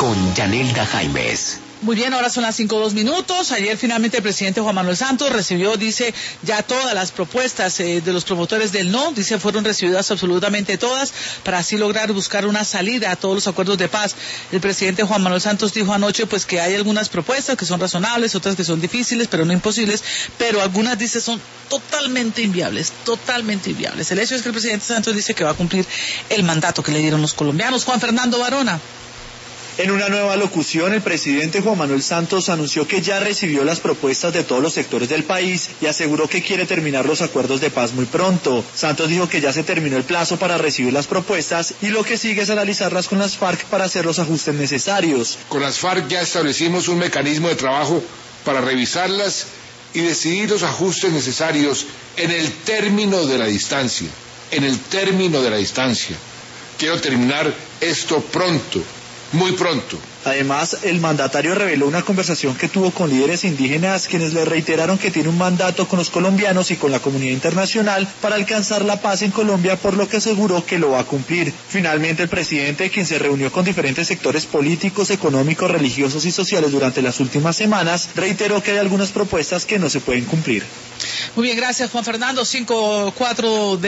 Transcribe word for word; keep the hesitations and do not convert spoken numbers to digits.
con Yanelda Jaimes. Muy bien, ahora son las cinco dos minutos. Ayer finalmente el presidente Juan Manuel Santos recibió, dice, ya todas las propuestas eh, de los promotores del no, dice, fueron recibidas absolutamente todas para así lograr buscar una salida a todos los acuerdos de paz. El presidente Juan Manuel Santos dijo anoche pues que hay algunas propuestas que son razonables, otras que son difíciles, pero no imposibles, pero algunas, dice, son totalmente inviables, totalmente inviables. El hecho es que el presidente Santos dice que va a cumplir el mandato que le dieron los colombianos. Juan Fernando Varona. En una nueva locución, el presidente Juan Manuel Santos anunció que ya recibió las propuestas de todos los sectores del país y aseguró que quiere terminar los acuerdos de paz muy pronto. Santos dijo que ya se terminó el plazo para recibir las propuestas y lo que sigue es analizarlas con las FARC para hacer los ajustes necesarios. Con las FARC ya establecimos un mecanismo de trabajo para revisarlas y decidir los ajustes necesarios en el término de la distancia, en el término de la distancia. Quiero terminar esto pronto. Muy pronto. Además, el mandatario reveló una conversación que tuvo con líderes indígenas quienes le reiteraron que tiene un mandato con los colombianos y con la comunidad internacional para alcanzar la paz en Colombia, por lo que aseguró que lo va a cumplir. Finalmente, el presidente, quien se reunió con diferentes sectores políticos, económicos, religiosos y sociales durante las últimas semanas, reiteró que hay algunas propuestas que no se pueden cumplir. Muy bien, gracias Juan Fernando. cinco cuatro de